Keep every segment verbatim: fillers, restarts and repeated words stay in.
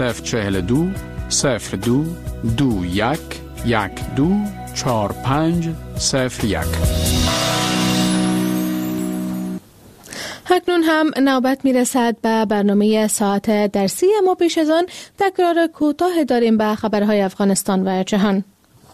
صفر چهل دو صفر دو دو یک یک دو چهار پنج صفر یک. اکنون هم نوبت میرسد به برنامه ساعت درسی، اما پیش از آن تکرار کوتاه داریم به خبرهای افغانستان و جهان.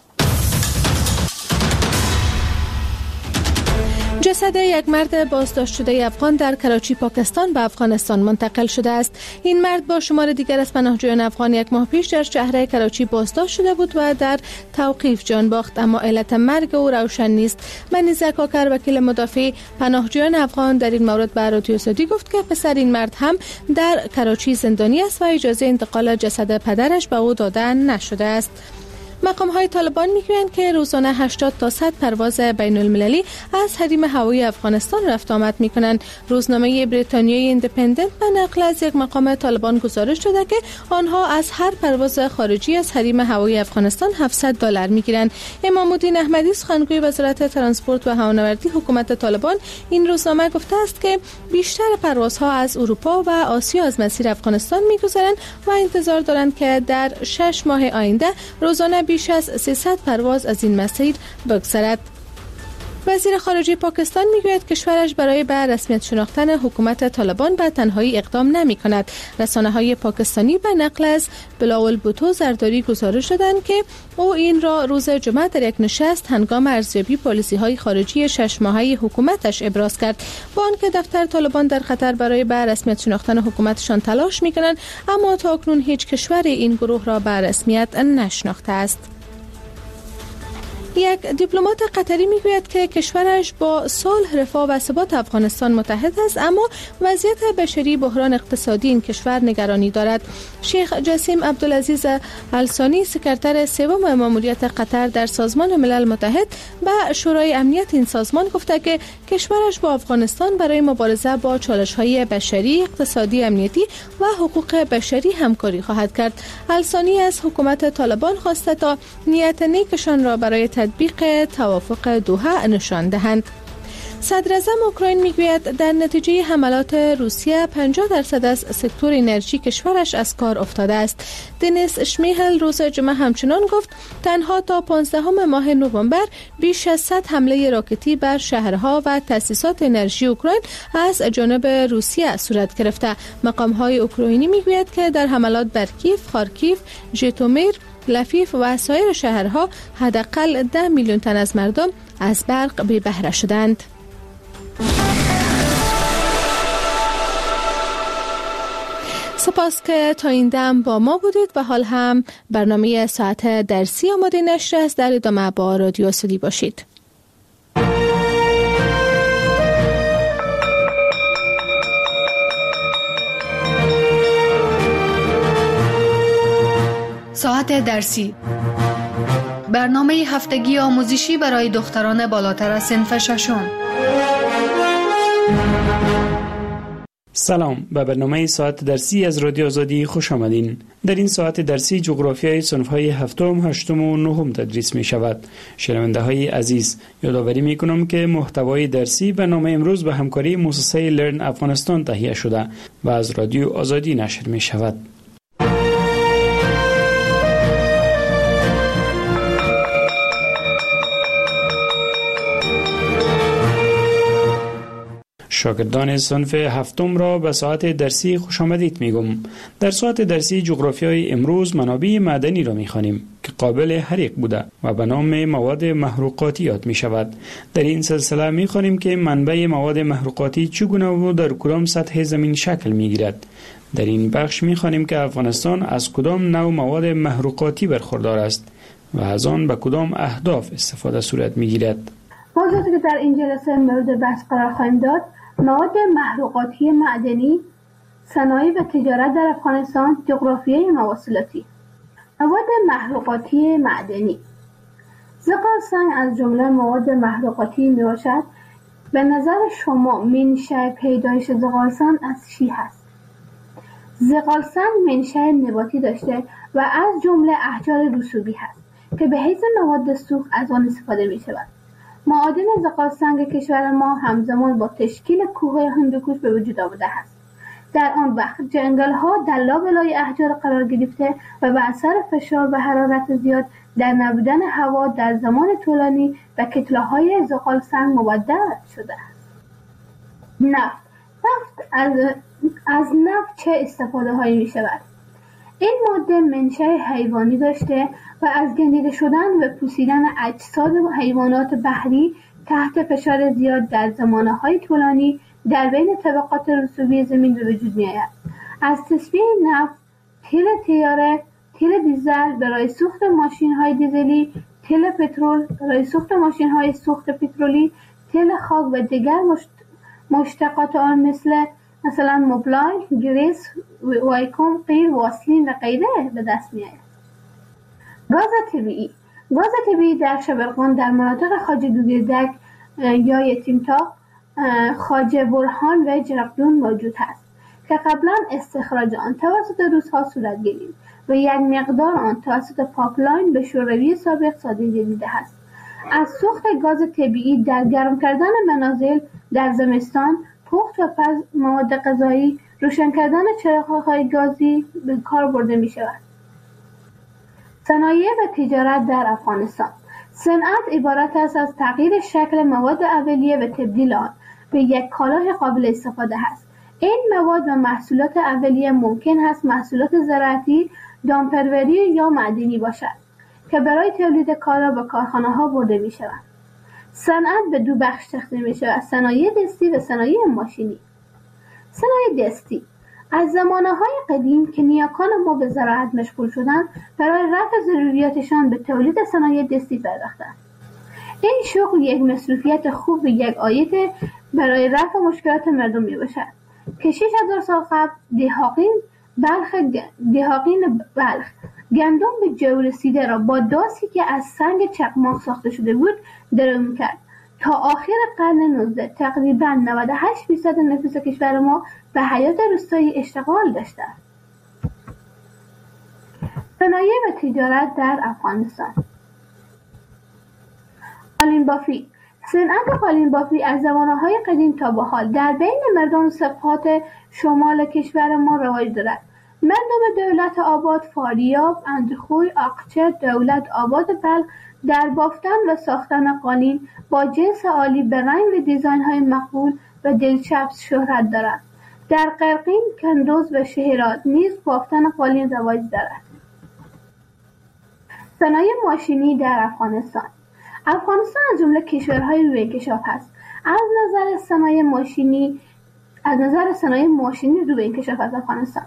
جسد یک مرد بازداشت شده افغان در کراچی پاکستان به افغانستان منتقل شده است. این مرد با شمار دیگر از پناهجویان افغان یک ماه پیش در شهر کراچی بازداشت شده بود و در توقیف جان باخت، اما علت مرگ او روشن نیست. منیزه کاکر، وکیل مدافع پناهجویان افغان، در این مورد به رادیو سعودی گفت که پسر این مرد هم در کراچی زندانی است و اجازه انتقال جسد پدرش به او داده نشده است. مقام های طالبان میگویند که روزانه هشتاد تا صد پرواز بین المللی از حریم هوایی افغانستان رفت آمد میکنند. روزنامه بریتانیایی ایندیپندنت به نقل از یک مقام طالبان گزارش داده که آنها از هر پرواز خارجی از حریم هوایی افغانستان هفتصد دلار میگیرند. امام الدین احمدی، سخنگوی وزارت ترانسپورت و هوانوردی حکومت طالبان، این روزنامه گفته است که بیشتر پروازها از اروپا و آسیا از مسیر افغانستان میگذرند و انتظار دارند که در شش ماه آینده روزانه بیش از سیصد پرواز از این مسیر بگذرد. وزیر خارجه پاکستان میگوید کشورش برای به رسمیت شناختن حکومت طالبان به تنهایی اقدام نمی کند. رسانه های پاکستانی به نقل از بلاول بوتو زرداری گزارش دادند که او این را روز جمعه در یک نشست هنگام ارزیابی پالیسی های خارجی شش ماهه حکومتش ابراز کرد. با آنکه دفتر طالبان در خطر برای به رسمیت شناختن حکومتشان تلاش می کنند، اما تا اکنون هیچ کشور این گروه را به رسمیت نشناخته است. یک دیپلمات قطری میگوید که کشورش با صلح، رفاه و ثبات افغانستان متحد است، اما وضعیت بشری، بحران اقتصادی این کشور نگرانی دارد. شیخ جسیم عبدالعزیز الثانی، سکرتر سوم ماموریت قطر در سازمان ملل متحد، به شورای امنیت این سازمان گفته که کشورش با افغانستان برای مبارزه با چالش‌های بشری، اقتصادی، امنیتی و حقوق بشری همکاری خواهد کرد. الثانی از حکومت طالبان خواسته تا نیت نیکشان را برای تطبیق توافق دوحه نشان دهند. صدر اعظم اوکراین میگوید در نتیجه حملات روسیه پنجاه درصد از سکتور انرژی کشورش از کار افتاده است. دنیس شمیهل روز جمعه همچنان گفت تنها تا پانزدهم ماه نوامبر بیش از صد حمله راکتی بر شهرها و تأسیسات انرژی اوکراین از جانب روسیه صورت گرفته. مقام‌های اوکراینی میگوید که در حملات بر کیف، خارکیف، ژیتومیر، لفیف و سایر شهرها حداقل ده میلیون تن از مردم از برق بی بهره شدند. سپاس که تا این دم با ما بودید و حال هم برنامه ساعت درسی آماده نشر است. در ادامه با رادیو سعودی باشید. ساعت درسی، برنامه هفتگی آموزشی برای دختران بالاتر از صنف ششم. سلام، به برنامه ساعت درسی از رادیو آزادی خوش آمدین. در این ساعت درسی جغرافیای صنف‌های هفتم، هشتم و نهم تدریس می شود. شنونده های عزیز، یادآوری می کنم که محتوای درسی برنامه امروز به همکاری مؤسسه لرن افغانستان تهیه شده و از رادیو آزادی نشر می شود. شاگردان صنف هفتم را به ساعت درسی خوش آمدید میگم. در ساعت درسی جغرافیای امروز منابع معدنی را میخوانیم که قابل حریق بوده و به نام مواد محروقاتی یاد می شود. در این سلسله میخوانیم که منبع مواد محروقاتی چگونه و در کدام سطح زمین شکل میگیرد. در این بخش میخوانیم که افغانستان از کدام نوع مواد محروقاتی برخوردار است و از آن به کدام اهداف استفاده صورت میگیرد. موضوعی که در این جلسه مورد بحث قرار خواهیم داد، مواد محروقاتی معدنی، صنایع و تجارت در افغانستان، جغرافیای مواصلاتی. مواد محروقاتی معدنی. زغال سنگ از جمله مواد محروقاتی می باشد. به نظر شما منشأ پیدایش زغال سنگ از چی هست؟ زغال سنگ منشأ نباتی داشته و از جمله احجار رسوبی هست که به حیث مواد سوخت از آن استفاده می شود. معادن زغال سنگ کشور ما همزمان با تشکیل کوههای هندوکش به وجود آمده است. در آن وقت جنگل ها در لابلای احجار قرار گرفته و به اثر فشار و حرارت زیاد در نبودن هوا در زمان طولانی به کتله های زغال سنگ مبدل شده است. نفت نفت از, از نفت چه استفاده هایی می شود؟ این ماده منشأ حیوانی داشته و از گندیده شدن و پوسیدن اجساد حیوانات بحری تحت فشار زیاد در زمانه های طولانی در بین طبقات رسوبی زمین به وجود می آید. از تصفیه نفت، تیل تیاره، تیل دیزل برای سوخت ماشین های دیزلی، تیل پترول برای سوخت ماشین های سوخت پترولی، تیل خاک و دیگر مشتقات آن مثل مثلا موبلای، گریس، وایکوم، قیر، واسلین و غیره به دست می آید. گاز طبیعی گاز طبیعی در شبرغان در مناطق خواجه گوگردک یا یتیمتاق، خواجه برهان و جرقدون موجود است که قبلا استخراج آن توسط روس‌ها صورت گرفت و یک مقدار آن توسط پاپلاین به شوروی سابق صادر گردیده است. از سوخت گاز طبیعی در گرم کردن منازل در زمستان، پخت و پز مواد غذایی، روشن کردن چراغ‌های گازی به کار برده می شود. صنایع و تجارت در افغانستان. صنعت عبارت است از تغییر شکل مواد اولیه و تبدیل آن به یک کالای قابل استفاده است. این مواد و محصولات اولیه ممکن است محصولات زراعتی، دامپروری یا معدنی باشد که برای تولید کالا به کارخانه ها برده می شود. صنعت به دو بخش تقسیم می شود: صنایع دستی و صنایع ماشینی. صنایع دستی از زمانه‌های قدیم که نیاکان ما به زراعت مشغول شدند، برای رفع ضروریاتشان به تولید صنایع دستی پرداختند. این شغل یک مصروفیت خوب و یک عاید برای رفع مشکلات مردم می باشد که شش هزار سال قبل دهاقین بلخ دهاقین بلخ گندم به جو رسیده را با داسی که از سنگ چقماق ساخته شده بود درو می‌کرد. تا آخر قرن نوزدهم تقریباً نود و هشت درصد نفوس کشور ما به حیات روستایی اشتغال داشتند. صنایع و تجارت در افغانستان. قالین بافی. صنعت قالین بافی از زمانه‌های قدیم تا به حال در بین مردم سبخات شمال کشور ما رواج دارد. مردم دولت آباد، فاریاب، اندخوی، آقچه، دولت آباد بلخ در بافتن و ساختن قالین با جنس عالی به رنگ و دیزاین‌های مقبول و دلچسب شهرت دارد. در قرقین، کندوز و شهرات نیز بافتن قالین رواج دارد. صنایع ماشینی در افغانستان. افغانستان از جمله کشورهای روی انکشاف است. از نظر صنایع ماشینی از نظر صنایع ماشینی روی انکشاف است افغانستان.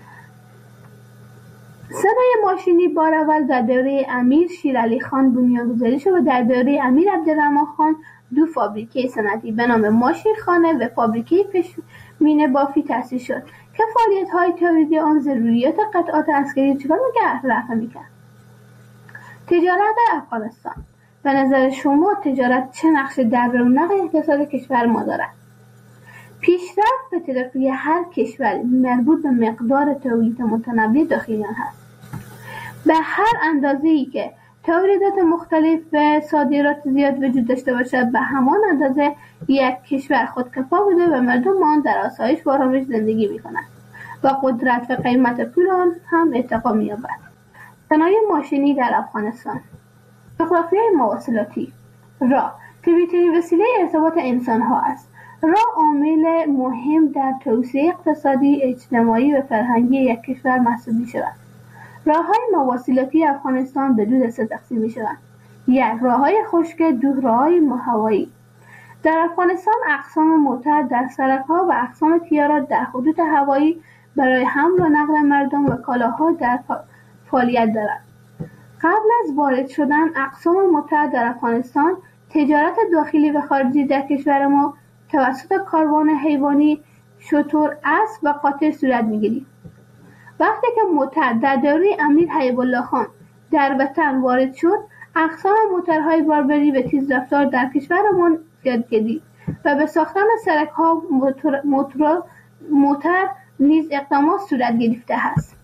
صنایع ماشینی بار اول در دوره امیر شیرعلی خان بنیانگذاری شد و در دوره امیر عبدالرحمن خان دو فابریکه صنعتی به نام ماشین خانه و فابریکه پشمینه بافی تأسیس شد که فعالیت‌های تولیدی آن ضروریات قطعات عسکری چگونه نگه رفع می‌کرد. تجارت افغانستان. به نظر شما تجارت چه نقشی در رونق اقتصاد کشور ما دارد؟ پیشرفت و ترقی هر کشور مربوط به مقدار تولید متنوع داخلی آن است. به هر اندازه‌ای که تولیدات مختلف و صادرات زیاد وجود داشته باشد، به همان اندازه یک کشور خودکفا بوده و مردم آن در آسایش و آرامش زندگی می‌کنند و قدرت و قیمت پول آن هم ارتقا می‌یابد. صنایع ماشینی در افغانستان. جغرافیای مواصلاتی. راه طبیعی‌ترین وسیله ارتباط انسان‌ها است. راه عامل مهم در توسعه اقتصادی، اجتماعی و فرهنگی یک کشور محسوب می‌شود. راه‌های مواصلاتی افغانستان به دو دسته تقسیم می‌شوند: یک، راه‌های خشک، دو، راه‌های هوایی. در افغانستان اقسام موتر در سرک‌ها و اقسام تیارات در خطوط هوایی برای حمل و نقل مردم و کالاها در فعالیت دارد. قبل از وارد شدن اقسام موتر در افغانستان، تجارت داخلی و خارجی در کشور ما توسط کاروان حیوانی، شتر، اسب و قاطر صورت می‌گیرد. وقتی که موتر در دوره امیر حبیب الله خان در وطن وارد شد، اقسام موترهای باربری و تیزرفتار در کشورمان زیاد گردید و به ساختن سرک‌ها موتور, موتور, موتر نیز اقدامات صورت گرفته است.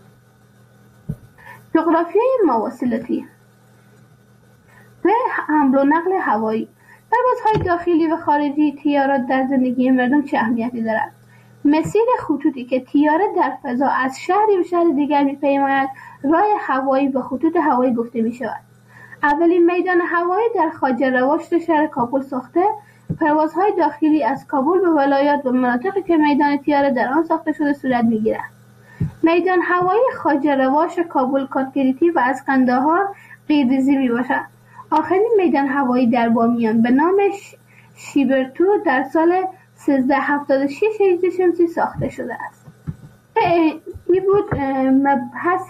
جغرافیای مواصلاتی و حمل و نقل هوایی. پروازهای داخلی و خارجی تیارات در زندگی مردم چه اهمیتی دارد؟ مسیر خطوطی که تیاره در فضا از شهری به شهر دیگر می‌پیماید راه هوایی به خطوط هوایی گفته می‌شود. اولین میدان هوایی در خواجه رواشت شهر کابل ساخته، پروازهای داخلی از کابل به ولایات و مناطقی که میدان تیاره در آن ساخته شده صورت می‌گیرد. میدان هوایی خواجه رواش کابل کاتگریتی و از قندهار قیرریزی میباشد. آخرین میدان هوایی در بامیان به نام شیبرتو در سال سیزده هفتاد و شش هجری شمسی ساخته شده است. این بود مبحث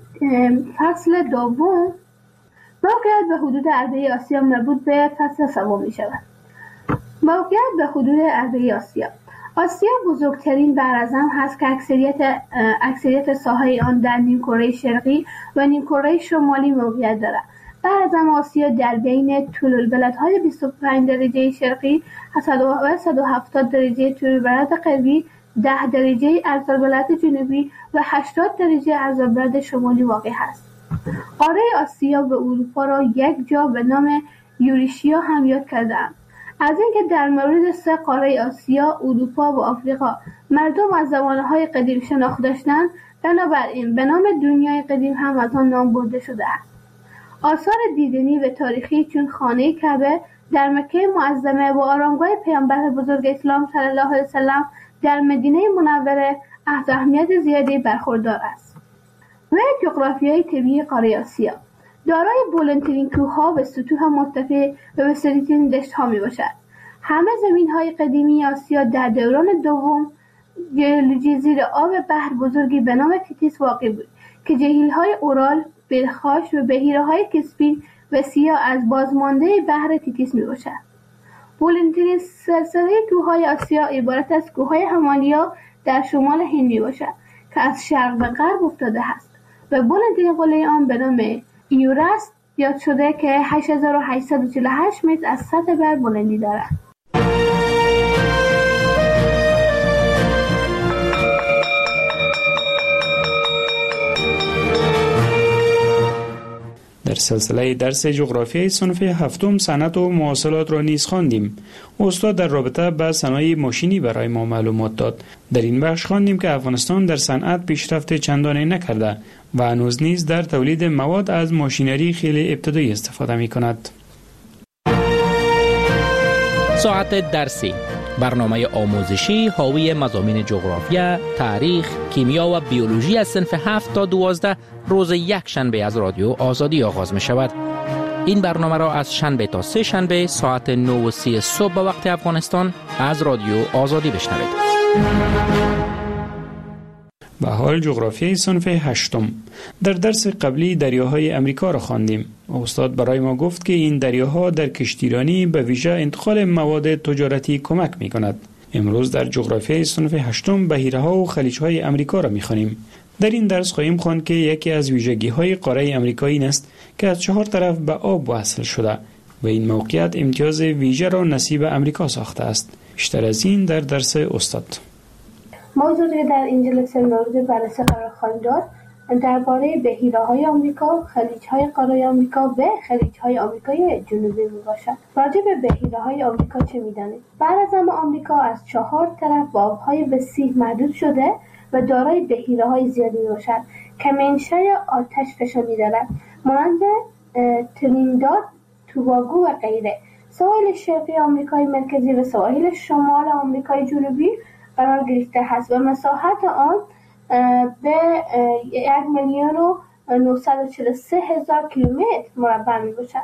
فصل دوم. موقعیت به حدود عربه آسیا مربوط به فصل سوم می شود. موقعیت به حدود عربه آسیا. آسیا بزرگترین براعظم هست که اکثریت اکثریت ساحه آن در نیمکره شرقی و نیمکره شمالی موقعیت دارد. براعظم آسیا در بین طول البلدهای بیست و پنج درجه شرقی و صد و هفتاد درجه طول البلد غربی، ده درجه عرض‌البلد جنوبی و هشتاد درجه عرض‌البلد شمالی واقع است. قاره آسیا و اروپا را یک جا به نام یوریشیا هم یاد کرده‌اند. از اینکه در مورد سه قاره آسیا، اروپا و آفریقا مردم از زمانه‌های قدیم شناخت داشتند، بنابراین به نام دنیای قدیم هم از آن نام برده شده است. آثار دیدنی و تاریخی چون خانه کعبه در مکه معظمه و آرامگاه پیامبر بزرگ اسلام صلی الله علیه وسلم در مدینه منوره از اهمیت زیادی برخوردار است. و جغرافیای طبیعی قاره آسیا دارای بلندترین کوه‌ها و سطوح مرتفع و وسیع‌ترین دشت‌ها میباشد. همه زمین‌های قدیمی آسیا در دوران دوم جیولوژی زیر آب بحر بزرگی به نام تیتیس واقع بود که جهیل‌های اورال، بلخاش و بحیره‌های کسپین و سیاه از بازمانده بحر تیتیس میباشد. بلندترین سلسله کوه‌های آسیا عبارت از کوه‌های همالیا در شمال هند میباشد که از شرق به غرب افتاده است و بلندترین قله آن به نام ایورست یاد شده که هشت هزار و هشتصد و چهل و هشت متر از سطح بر بلندی دارد. در سلسله درس جغرافیای صنف هفتم صنعت و مواصلات را نیز خواندیم. استاد در رابطه با صنایع ماشینی برای ما معلومات داد. در این بخش خواندیم که افغانستان در صنعت پیشرفت چندانی نکرده و هنوز نیز در تولید مواد از ماشینری خیلی ابتدایی استفاده می کند. ساعت درسی، برنامه آموزشی حاوی مضامین جغرافیا، تاریخ، کیمیا و بیولوژی از صنف هفت تا دوازده روز یک شنبه از رادیو آزادی آغاز می شود. این برنامه را از شنبه تا سه شنبه ساعت نه و سی صبح به وقت افغانستان از رادیو آزادی بشنوید. و حال جغرافیای صنف هشتم. در درس قبلی دریاهای امریکا را خواندیم. استاد برای ما گفت که این دریاها در کشتیرانی به ویژه انتقال مواد تجارتی کمک می کند. امروز در جغرافیای صنف هشتم بحیره‌ها و خلیج‌های امریکا را می‌خوانیم. در این درس خواهیم خواند که یکی از ویژگی‌های قاره امریکا این است که از چهار طرف به آب وصل شده و این موقعیت امتیاز ویژه را نصیب امریکا ساخته است. بیشتر از این در درس استاد. موضوعی در این جلسه مورد بررسی قرار خواهیم داد درباره بحیره‌های آمریکا، خلیج‌های قاره آمریکا و خلیج‌های آمریکای جنوبی میباشد. راجع به بحیره‌های آمریکا چه می‌دانید؟ براعظم آمریکا از چهار طرف با آب‌های وسیع محدود شده و دارای بحیره‌های زیادی میباشد که منشأ آتش فشانی دارد، مانند ترینیداد، توباگو و غیره. سواحل شرقی آمریکای مرکزی و سواحل شمال آمریکای جنوبی قرار گرفته است و مساحت آن به یک میلیون و نهصد و چهل و سه هزار کیلومتر مربع می باشد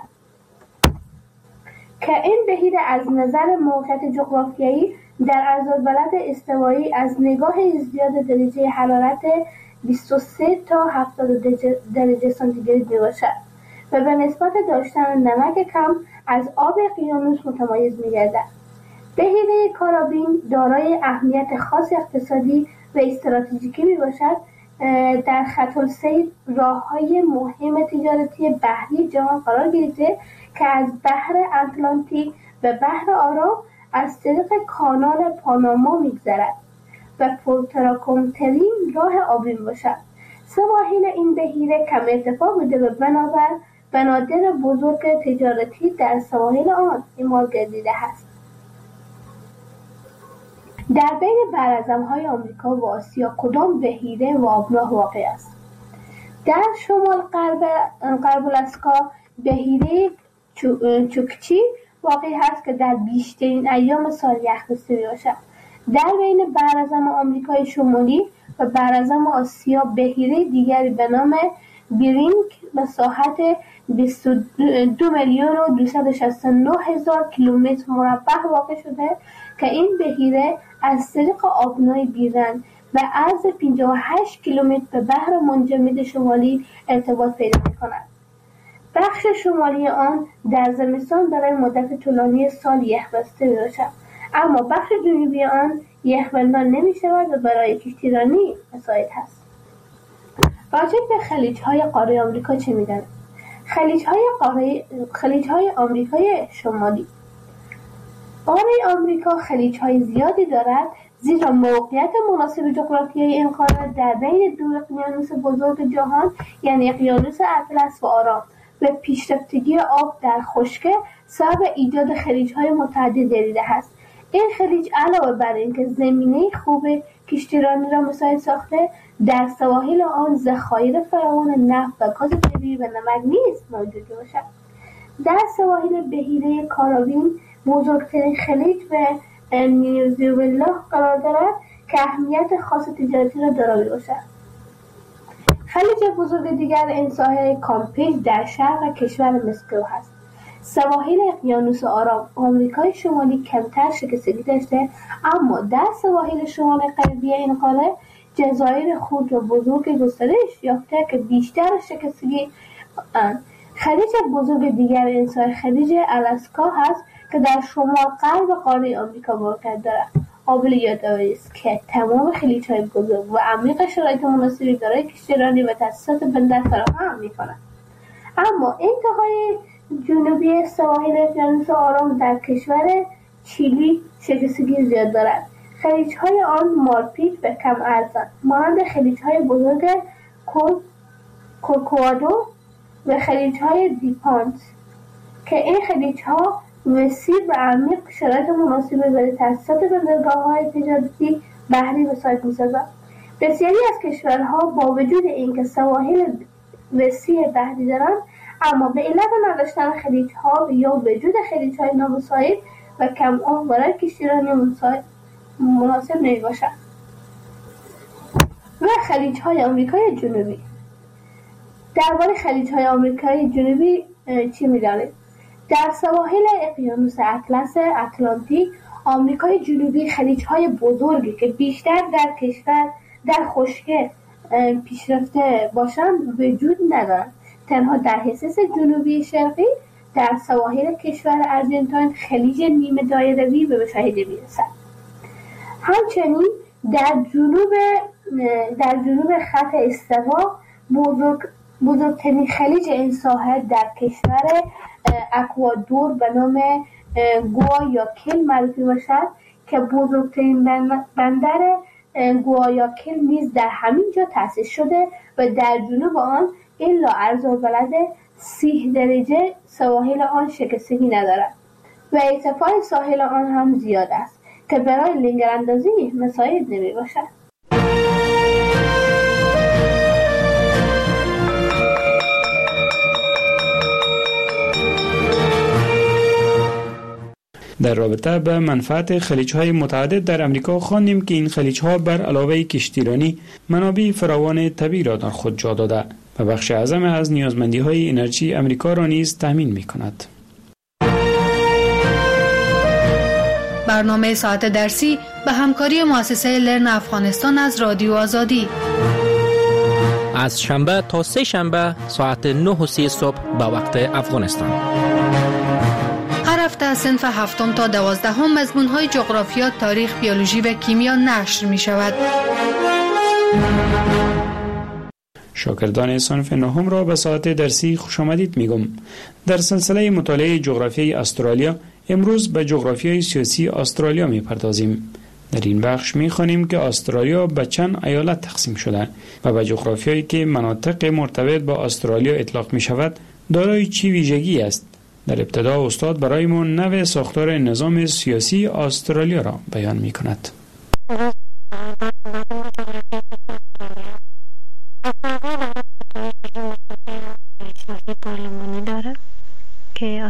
که این بحیره از نظر موقعیت جغرافیایی در عرض‌البلد استوایی از نگاه ازدیاد درجه حرارت بیست و سه تا هفتاد درجه سانتیگراد می باشد و به نسبت داشتن نمک کم از آب اقیانوس متمایز می گردد. بحیره کارابین دارای اهمیت خاص اقتصادی و استراتژیکی می باشد. در خط السیر راه‌های مهم تجارتی بحری جهان قرار گرفته که از بحر اتلانتیک به بحر آرام از طریق کانال پاناما می‌گذرد و پرتراکنترین راه آبی میباشد. سواحل این بحیره کم ارتفاع بوده و بنابر بنادر بزرگ تجارتی در سواحل آن اعمال گردیده است. در بین براعظم‌های آمریکا و آسیا کدام بحیره و آبناه واقع است؟ در شمال غرب غرب الاسکا بحیره چوکچی واقع هست که در بیشترین ایام سال یخ‌بسته می‌باشد. در بین براعظم آمریکای شمالی و براعظم آسیا بحیره دیگری به نام بیرینگ مساحت بیست و دو میلیون و دویست و شصت و نه هزار کیلومتر مربع واقع شده که این بحیره از طریق آبنای بیرنگ و عرض پنجاه و هشت کیلومتر به بحر منجمد شمالی ارتباط پیدا می‌کند. بخش شمالی آن در زمستان برای مدت طولانی سال یخ‌بسته می‌باشد، اما بخش جنوبی آن یخبندان نمی‌شود و برای کشتیرانی مساعد است. راجع به خلیج‌های قاره آمریکا چه می‌دانید؟ خلیج‌های قاره خلیج‌های آمریکای شمالی. قاره آمریکا خلیج‌های زیادی دارد، زیرا موقعیت مناسب جغرافیایی این قاره در بین دو اقیانوس بزرگ جهان یعنی اقیانوس اطلس و آرام و پیشرفتگی آب در خشکی سبب ایجاد خلیج‌های متعدد گردیده است. این خلیج علاوه بر اینکه زمینه خوب کشتیرانی را مساعد ساخته، در سواحل آن ذخایر فراوان نفت و گاز طبیعی و نمک نیز موجود باشد. در سواحل بحیره کارائیب بزرگترین خلیج به ونزوئلا قرار دارد که اهمیت خاص تجارتی را دارای باشد. خلیج بزرگ دیگر این ساحل کامپیج در شرق کشور مسکو هست. سواحل اقیانوس آرام آمریکای شمالی کمتر شکستگی داشته، اما در سواحل شمال غربی این قاره جزایر خرد و بزرگ گسترش یافته که بیشتر شکستگی اند. خلیج بزرگ دیگر این ساحل خلیج آلاسکا هست که در شمال غرب قاره آمریکا موقعیت دارد. قابل یادآوری است که تمام خلیج‌های بزرگ و عمیق شرایط مناسبی برای کشتیرانی و تاسیسات بندر فراهم می‌کنند. اما انتهای جنوبی سواحل اقیانوس آرام در کشور چیلی شکستگی زیاد دارد. خلیج‌های آن مارپیچ و کم ارزند، مانند خلیج‌های بزرگ کورکوادو و خلیج‌های دیپانت که این خلیج‌ها وسیع و عمیق شرایط مناسب برای تأسیسات بندرگاه‌های تجارتی بحری مساعد می‌سازند. بسیاری از کشورها با وجود اینکه سواحل وسیع بحری دارند، اما به علت نداشتن خلیج‌ها یا وجود خلیج‌های نامساعد و کم آب برای کشتیرانی مناسب نمی‌باشند. و خلیج‌های آمریکای جنوبی. درباره خلیج‌های آمریکای جنوبی چی می‌دانید؟ در سواحل اقیانوس اطلس اتلانتیک آمریکای جنوبی خلیج‌های بزرگی که بیشتر در کشور در خشکی پیشرفته باشند وجود ندارند. تنها در حصص جنوبی شرقی در سواحل کشور آرژانتین خلیج نیمه دایروی به مشاهده می‌رسد. همچنین در جنوب در جنوب خط استوا بزرگ بزرگترین خلیج این ساحل در کشور اکوادور به نام گوایاکیل معروف باشد که بزرگترین بندر گوایاکیل نیز در همین جا تأسیس شده و در جنوب آن الا عرض و بلد سی درجه سواحل آن شکستگی ندارد و ارتفاع ساحل آن هم زیاد است که برای لنگراندازی مساعد نمی باشد. در رابطه به منفعت خلیج‌های متعدد در امریکا خواندیم که این خلیج‌ها بر علاوه کشتیرانی منابع فراوان طبیعی را در خود جا داده و بخش اعظم از نیازمندی‌های انرژی امریکا را نیز تامین می‌کند. برنامه ساعت درسی به همکاری مؤسسه لرن افغانستان از رادیو آزادی از شنبه تا سه شنبه ساعت نه و سی صبح به وقت افغانستان. هر هفته از صنف هفتم تا دوازدهم مضمون‌های جغرافیا، تاریخ، بیولوژی و کیمیا نشر می‌شود. شاگردان صنف نهم را به ساعت درسی خوش آمدید میگم. در سلسله مطالعه جغرافیای استرالیا امروز به جغرافیای سیاسی استرالیا میپردازیم. در این بخش میخوانیم که استرالیا به چند ایالت تقسیم شده و به جغرافیایی که مناطق مرتبط با استرالیا اطلاق میشود دارای چی ویژگی است. در ابتدا استاد برای ما نوع ساختار نظام سیاسی استرالیا را بیان میکند.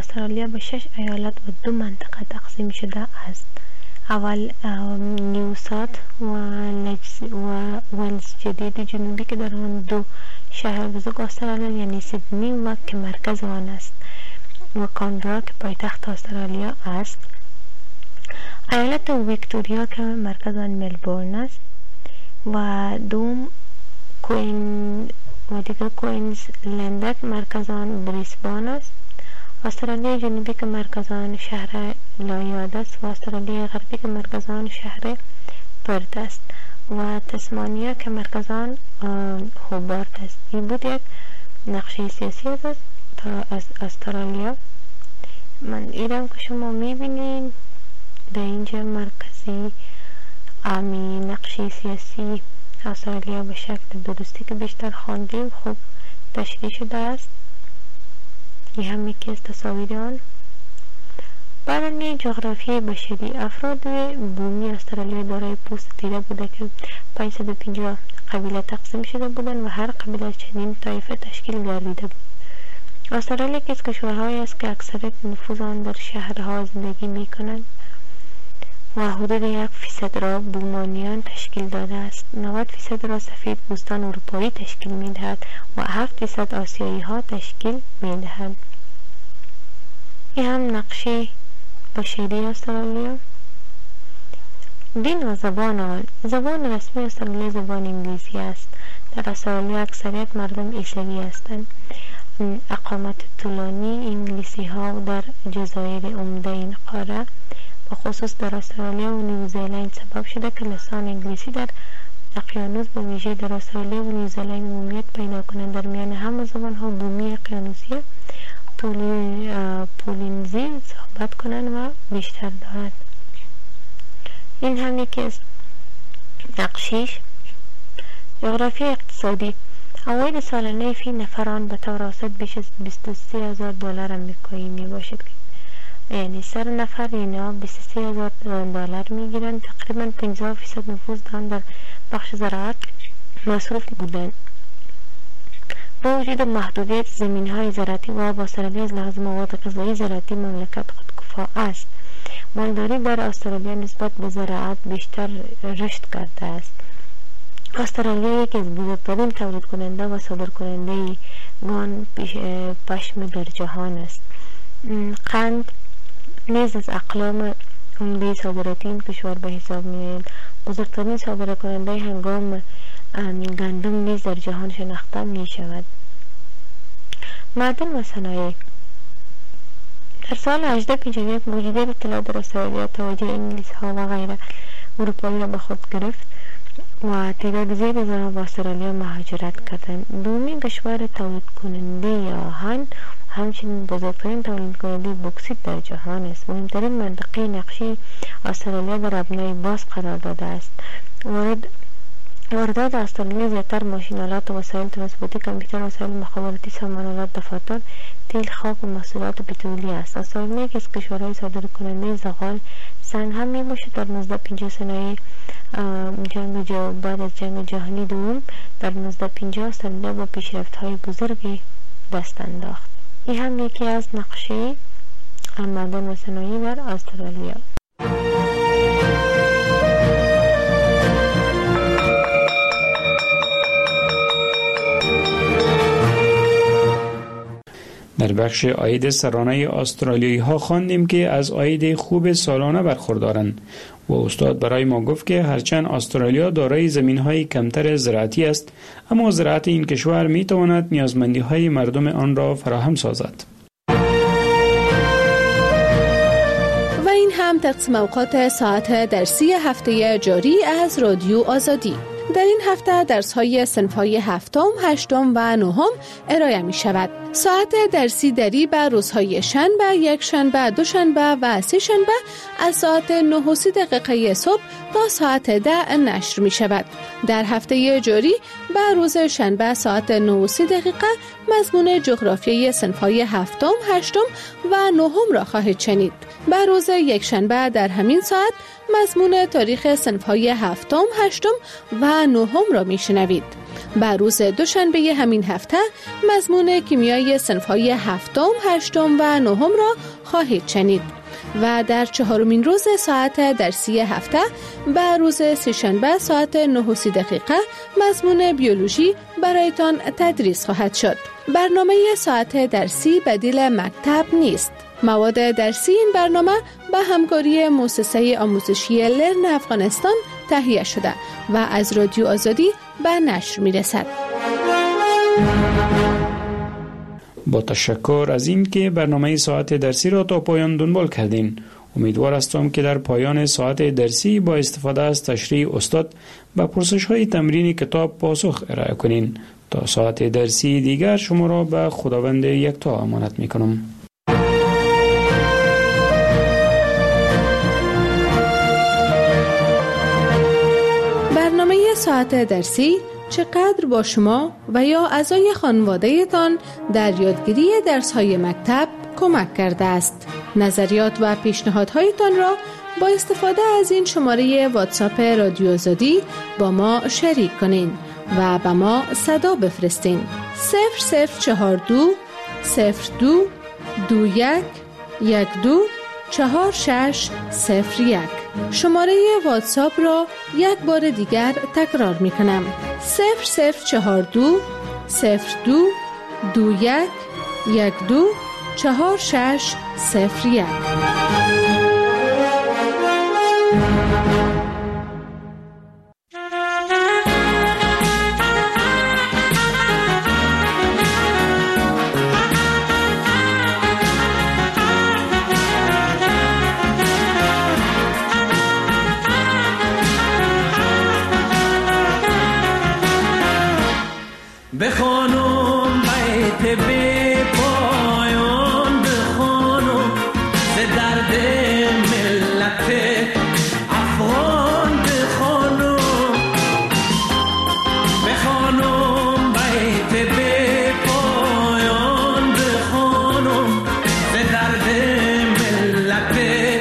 استرالیا به شش ایالت و دو منطقه تقسیم شده است. اول نیو ساوت و ولز جدید جنوبی که در آن دو شهر بزرگ استرالیا یعنی سیدنی و که مرکز آن است و کانبرا که پایتخت استرالیا است. ایالت ویکتوریا که مرکز آن ملبورن است و دوم کوین و دیگر کوینزلند مرکز آن بریسبان است. استرالیا جنوبی که مرکز آن شهر لایاد است و استرالیا غربی که مرکز آن شهر پرت است و تسمانیا که مرکز آن هوبارت است. این بود یک نقشه سیاسی است از استرالیا. من ایرم که شما میبینید در اینجا مرکزی امی نقشه سیاسی استرالیا به شکل درستی که بیشتر خواندیم خوب تشریح شده است. این هم یکی از تصاویر آن. برای جغرافیای بشری، افراد بومی استرالیا دارای پوست تیره بوده که پانصد و پنجاه قبیله تقسیم شده بودند و هر قبیله از چنین طایفه تشکیل گردیده بود. استرالیا یکی از کشورهایی است که اکثریت نفوذ آن در شهرها زندگی می کنند و حدود یک فیصد را بومانیان تشکیل داده است. نود فیصد را سفید پوستان اروپایی تشکیل می دهد و هفت فیصد آسیایی ها تشکیل می دهد. این هم نقشه بشری استرالیا. دین و زبان آن. زبان رسمی استرالیا زبان انگلیسی است. در استرالیا اکثریت مردم عیسوی هستند. اقامت طولانی انگلیسی ها در جزایر عمده این قاره و خصوص در استرالیا و نیوزیلند سبب شده که لسان انگلیسی در اقیانوس به ویژه در استرالیا و نیوزیلند عمومیت پیدا کنند. در میان همه زبان ها بومی اقیانوسی پولینزی صحبت کنند و بیشتر دارد. این هم یکی از نقشیش. جغرافی اقتصادی. عواید سالانه فی نفران به طور اوسط بیش از بیست و سه هزار دلار آمریکایی می باشد، یعنی سر نفر اینا بیست و سه هزار دلار می گیرند. تقریبا پنجاه فیصد نفوذ دارن در بخش زراعت مصروف بودند. با وجود محدودیت زمین های زراعتی و با استرالیا از لحاظ مواد غذایی زراعتی مملکت خودکفا است. مالداری در استرالیا نسبت به زراعت بیشتر رشد کرده است. استرالیا یکی از بزرگترین تولید کننده و صادر کننده گان پشم در جهان است. قند نیز از اقلام عمده صادراتی این کشور به حساب می‌آید. بزرگترین صادر کننده هنگام گندم نیز در جهان شناخته می شود. معدن و صنایع. در سال هجده پنجاه و یک موجودیت اطلاع در استرالیا توجه انگلیس ها و غیر اروپایی را به خود گرفت و تعداد زیادی از آنها به استرالیا مهاجرت کردند. دومین کشور تولید کننده آهن همچنین بزرگترین تولید کننده بوکسیت در جهان است. مهمترین منطقه نقشه استرالیا در ابنای باز قرار داده است. وارد واردات استرالیا زیادتر ماشینالات و وسایل ترانسپورتی، کامپیوتر، وسایل مخابراتی، سامانالات، دفاتر، تیل، خاک و محصولات پترولی است. استرالیا یکی از کشورهای صادر کننده زغال سنگ هم می باشد. در نوزده پنجاه صنایع جنگ جا بعد از جنگ جهانی دوم در نوزده پنجاه استرالیا با پیشرفت‌های بزرگی دست انداخت. این هم یکی از نقشه معدن و صنایع در استرالیا. در بخش عاید سرانه استرالیایی ها خواندیم که از عاید خوب سالانه برخوردارند و استاد برای ما گفت که هرچند استرالیا دارای زمین های کمتر زراعتی است، اما زراعت این کشور می تواند نیازمندی های مردم آن را فراهم سازد. و این هم تقسیم اوقات ساعت درسی هفته جاری از رادیو آزادی. در این هفته درس‌های صنف‌های هفتم، هشتم و نهم ارائه می شود. ساعت درسی دری به روزهای شنبه، یک شنبه، دو شنبه و سه شنبه از ساعت نه و سی دقیقه صبح تا ساعت ده نشر می شود. در هفته جاری به روز شنبه ساعت نه و سی دقیقه مضمون جغرافیای صنف‌های هفتم، هشتم و نهم را خواهید شنید. به روز یک شنبه در همین ساعت مضمون تاریخ صنف‌های هفتم، هشتم و نهم را میشنوید. به روز دوشنبه همین هفته مضمون کیمیای صنف‌های هفتم، هشتم و نهم را خواهید شنید و در چهارمین روز ساعت درسی هفته به روز سه‌شنبه ساعت نه و سی دقیقه مضمون بیولوژی برایتان تدریس خواهد شد. برنامه ساعت درسی بدیل مکتب نیست. مواد درسی این برنامه به همکاری مؤسسه آموزشی لرن افغانستان تهیه شده و از رادیو آزادی به نشر می رسد. با تشکر از این که برنامه ساعت درسی را تا پایان دنبال کردین. امیدوار هستم که در پایان ساعت درسی با استفاده از تشریح استاد به پرسش‌های تمرین کتاب پاسخ ارائه کنین. تا ساعت درسی دیگر شما را به خداوند یکتا امانت می‌کنم. برنامه ساعت درسی چقدر با شما و یا اعضای خانواده تان در یادگیری درس‌های مکتب کمک کرده است. نظریات و پیشنهادهایتان را با استفاده از این شماره واتساپ رادیو آزادی با ما شریک کنین و به ما صدا بفرستین. صفر صفر چهار دو صفر دو دو یک یک دو چهار شش صفر یک. شماره واتساپ را یک بار دیگر تکرار می کنم. صفر صفر چهار دو صفر دو دو یک یک دو چهار شش صفر یک. بخوانم بیت بی پایان، بخوانم ز درد ملت افغان، بخوانم بخوانم بیت بی پایان، بخوانم ز درد ملت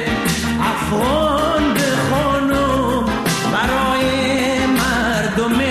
افغان، بخوانم برای مردم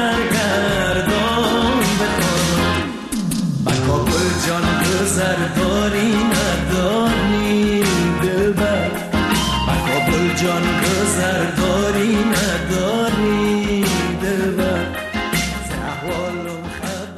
جان گذر